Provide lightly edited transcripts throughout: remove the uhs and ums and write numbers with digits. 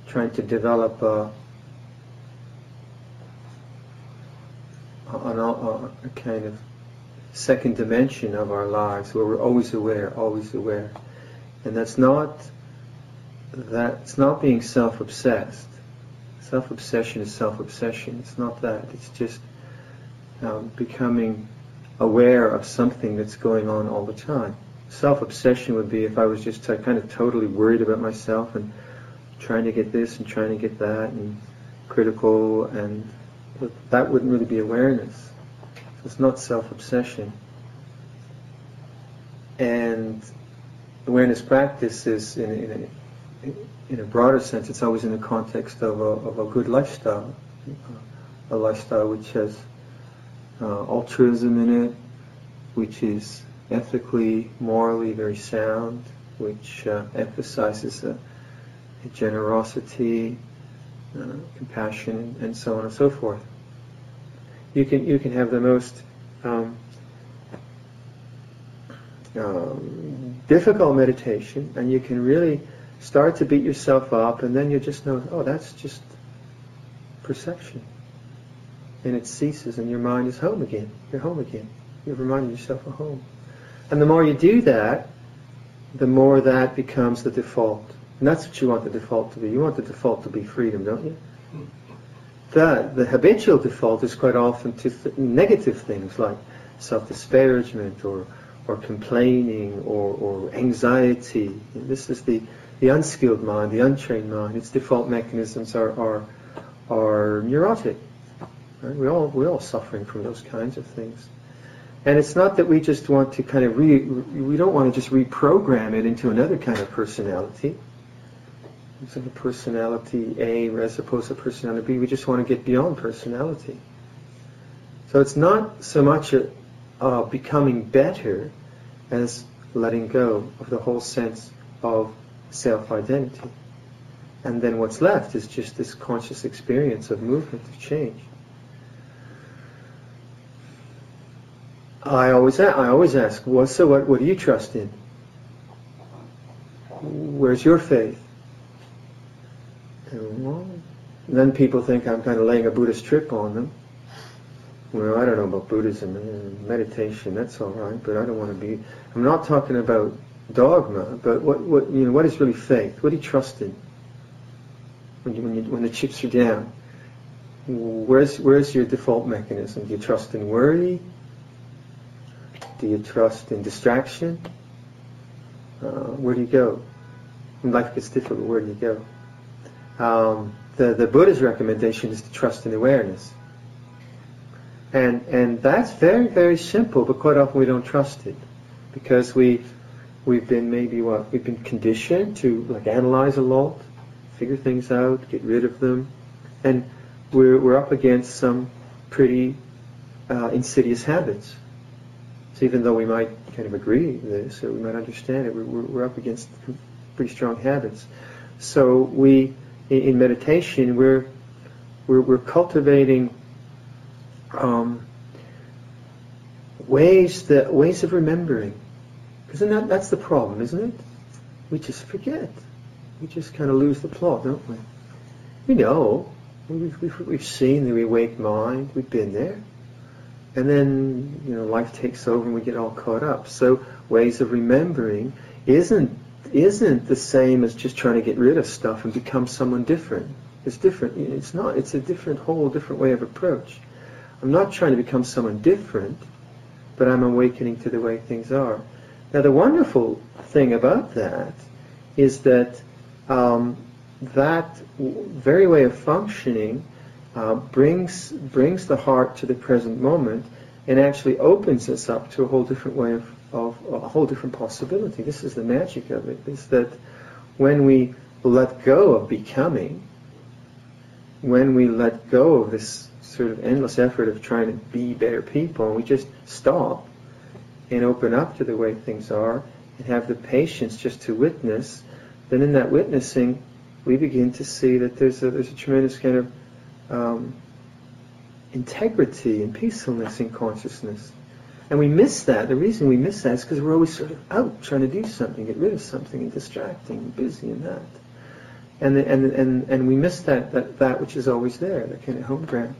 trying to develop a kind of second dimension of our lives where we're always aware, and that's not being self-obsessed. Self-obsession is self-obsession. It's not that. It's just becoming aware of something that's going on all the time. Self-obsession would be if I was just kind of totally worried about myself and trying to get this and trying to get that and critical, and that wouldn't really be awareness. So it's not self-obsession. And awareness practice is, in a broader sense, it's always in the context of a good lifestyle, a lifestyle which has altruism in it, which is ethically, morally very sound, which emphasizes generosity, compassion, and so on and so forth. You can have the most difficult meditation, and you can really start to beat yourself up, and then you just know, oh, that's just perception. And it ceases, and your mind is home again. You're home again. You've reminded yourself of home. And the more you do that, the more that becomes the default. And that's what you want the default to be. You want the default to be freedom, don't you? The habitual default is quite often to negative things like self-disparagement or complaining or anxiety. This is the unskilled mind, the untrained mind. Its default mechanisms are neurotic. Right? We're all suffering from those kinds of things. And it's not that we just want to kind of we don't want to just reprogram it into another kind of personality. It's like a personality A as opposed to personality B. We just want to get beyond personality. So it's not so much becoming better as letting go of the whole sense of self-identity. And then what's left is just this conscious experience of movement, of change. I always ask, what do you trust in? Where's your faith? And then people think I'm kind of laying a Buddhist trip on them. Well, I don't know about Buddhism and meditation, that's all right, but I don't want to be... I'm not talking about dogma, but what is really faith? What do you trust in? When the chips are down, where's your default mechanism? Do you trust in worry? Do you trust in distraction? Where do you go? When life gets difficult, where do you go? The Buddha's recommendation is to trust in awareness. And that's very, very simple, but quite often we don't trust it. Because we've been conditioned to analyze a lot, figure things out, get rid of them. And we're up against some pretty insidious habits. So even though we might kind of agree with this, or we might understand it, we're up against pretty strong habits. So in meditation, we're cultivating ways of remembering. Because that's the problem, isn't it? We just forget. We just kind of lose the plot, don't we? We know. We've seen the awake mind. We've been there. And then, life takes over and we get all caught up. So ways of remembering isn't the same as just trying to get rid of stuff and become someone different. It's different. It's not. It's a whole different way of approach. I'm not trying to become someone different, but I'm awakening to the way things are. Now, the wonderful thing about that is that that very way of functioning brings the heart to the present moment and actually opens us up to a whole different way of a whole different possibility. This is the magic of it, is that when we let go of becoming, when we let go of this sort of endless effort of trying to be better people, and we just stop and open up to the way things are and have the patience just to witness, then in that witnessing we begin to see that there's a tremendous kind of integrity and peacefulness in consciousness. And we miss that. The reason we miss that is because we're always sort of out trying to do something, get rid of something, and distracting, and busy and that. and we miss that which is always there, that kind of home ground.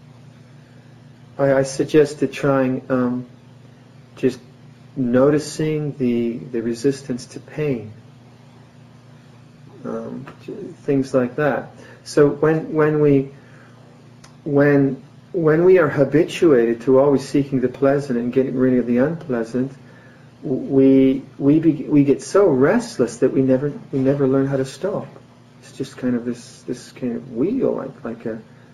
I suggested trying just noticing the resistance to pain, things like that. So when we are habituated to always seeking the pleasant and getting rid of the unpleasant, we get so restless that we never learn how to stop. It's just kind of this kind of wheel, like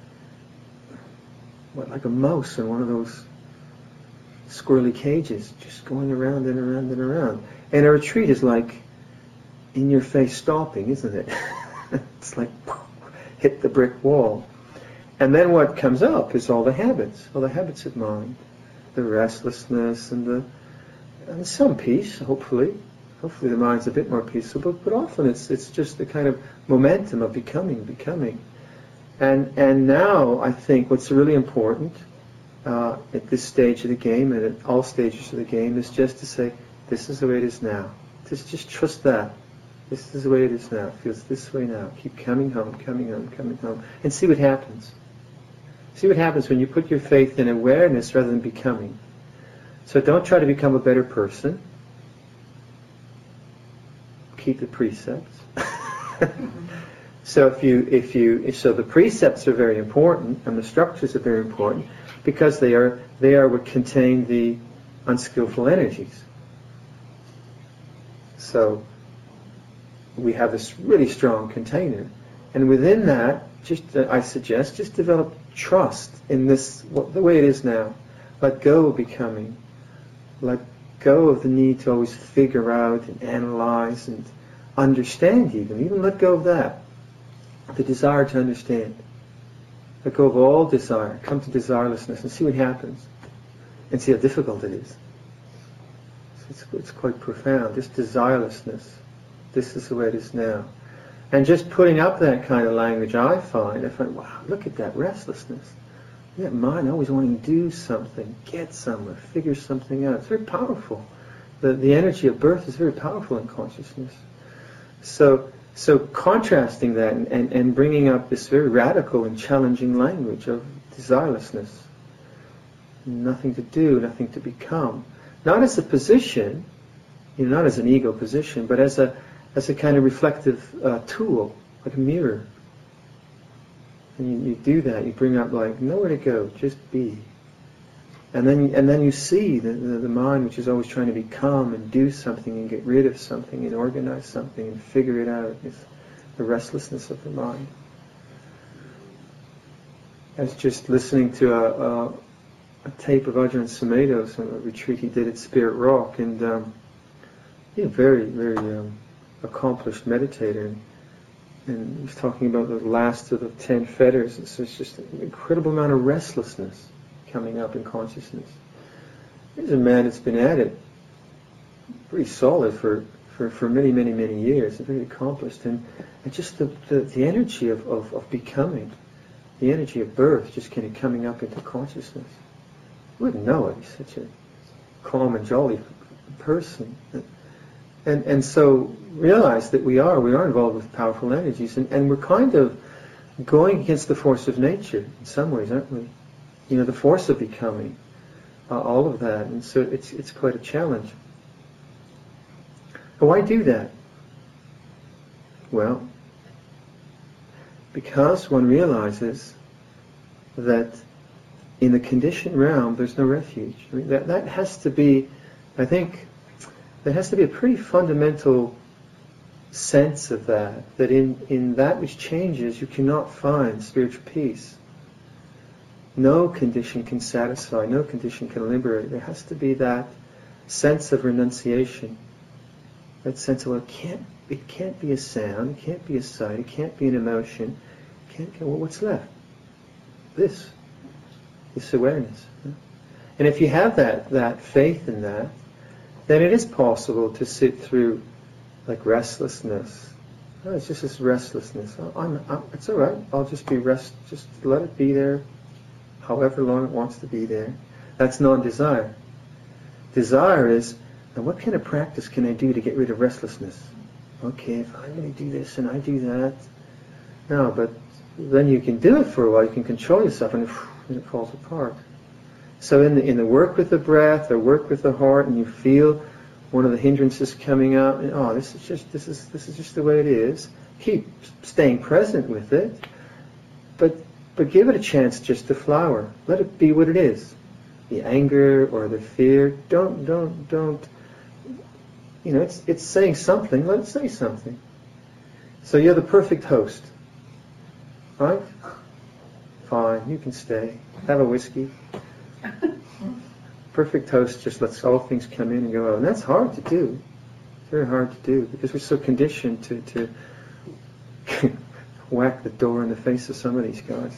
a mouse in one of those squirrely cages, just going around and around and around. And a retreat is like in your face stopping, isn't it? It's like hit the brick wall. And then what comes up is all the habits of mind, the restlessness and some peace, hopefully. Hopefully the mind's a bit more peaceable, but often it's just the kind of momentum of becoming. And now I think what's really important at this stage of the game and at all stages of the game is just to say, this is the way it is now. Just trust that. This is the way it is now. It feels this way now. Keep coming home, and see what happens. See what happens when you put your faith in awareness rather than becoming. So don't try to become a better person. Keep the precepts. So so the precepts are very important and the structures are very important because they are what contain the unskillful energies. So we have this really strong container, and within that, I suggest just develop trust in this, the way it is now. Let go of becoming. Let go of the need to always figure out and analyze and understand even let go of that. The desire to understand. Let go of all desire. Come to desirelessness and see what happens. And see how difficult it is. It's quite profound. This desirelessness. This is the way it is now. And just putting up that kind of language, I find, wow, look at that restlessness. That mind always wanting to do something, get somewhere, figure something out. It's very powerful. The energy of birth is very powerful in consciousness. So contrasting that and bringing up this very radical and challenging language of desirelessness. Nothing to do, nothing to become. Not as a position, not as an ego position, but as a kind of reflective tool, like a mirror. And you do that, you bring up like, nowhere to go, just be. And then you see the mind, which is always trying to become and do something and get rid of something and organize something and figure it out. It's the restlessness of the mind. I was just listening to a tape of Ajahn Sumedho's on a retreat he did at Spirit Rock, and very, very accomplished meditator. And he was talking about the last of the 10 fetters. And so it's just an incredible amount of restlessness coming up in consciousness. Here's a man that's been at it pretty solid for many, many, many years, and very accomplished. And just the energy of becoming, the energy of birth just kind of coming up into consciousness. You wouldn't know it. He's such a calm and jolly person. And so realize that we are involved with powerful energies, and we're kind of going against the force of nature in some ways, aren't we? The force of becoming, all of that, and so it's quite a challenge. And why do that? Well, because one realizes that in the conditioned realm there's no refuge. I mean, that has to be, I think, there has to be a pretty fundamental sense of that in that which changes you cannot find spiritual peace. No condition can satisfy, no condition can liberate. There has to be that sense of renunciation, that sense of, it can't be a sound, it can't be a sight, it can't be an emotion. Well, what's left? This awareness. And if you have that faith in that, then it is possible to sit through like restlessness. Oh, it's just this restlessness. It's all right. I'll just just let it be there, however long it wants to be there. That's non-desire. Desire is, now what kind of practice can I do to get rid of restlessness? Okay, if I really do this and I do that, No, but then you can do it for a while. You can control yourself, and it falls apart. So in the work with the breath or work with the heart, and you feel one of the hindrances coming up, and this is just the way it is. Keep staying present with it, but give it a chance just to flower. Let it be what it is. The anger or the fear. Don't. It's saying something. Let it say something. So you're the perfect host, right? Fine, you can stay. Have a whiskey. Perfect host just lets all things come in and go out. And that's hard to do. It's very hard to do because we're so conditioned to whack the door in the face of some of these guys.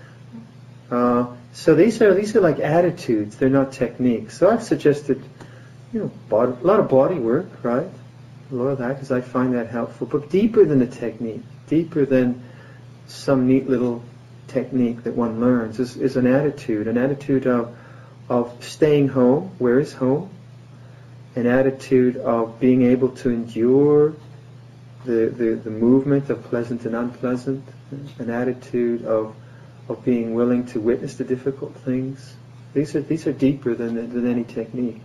So these are like attitudes. They're not techniques. So I've suggested, a lot of body work, right? A lot of that because I find that helpful. But deeper than a technique, deeper than some neat little technique that one learns is an attitude of staying home. Where is home? An attitude of being able to endure the movement of pleasant and unpleasant. An attitude of being willing to witness the difficult things. These are deeper than any technique.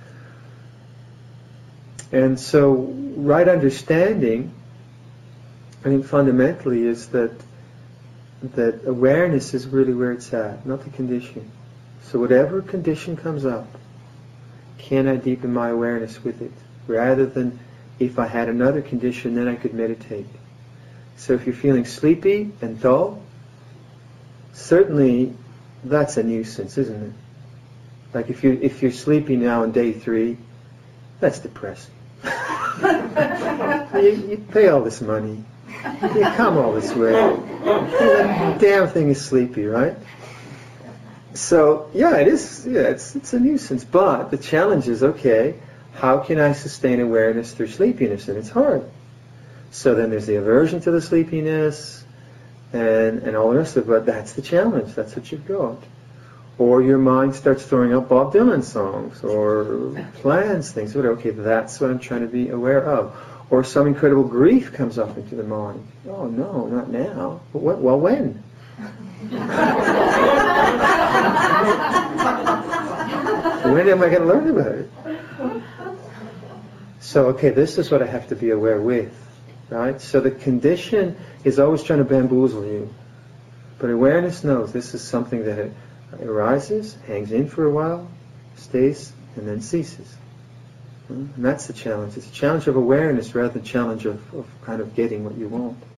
And so, right understanding, I think fundamentally is that awareness is really where it's at, not the condition. So whatever condition comes up, can I deepen my awareness with it? Rather than if I had another condition, then I could meditate. So if you're feeling sleepy and dull, certainly that's a nuisance, isn't it? Like if you're sleepy now on day 3, that's depressing. You pay all this money, you come all this way, the damn thing is sleepy, right? So it is. Yeah, it's a nuisance. But the challenge is, okay, how can I sustain awareness through sleepiness? And it's hard. So then there's the aversion to the sleepiness, and all the rest of it. But that's the challenge. That's what you've got. Or your mind starts throwing up Bob Dylan songs or plans things. Okay, that's what I'm trying to be aware of. Or some incredible grief comes up into the mind. Oh no, not now. Well, when? When am I going to learn about it? So, okay, this is what I have to be aware with, right? So the condition is always trying to bamboozle you. But awareness knows this is something that arises, hangs in for a while, stays, and then ceases. And that's the challenge. It's a challenge of awareness rather than challenge of kind of getting what you want.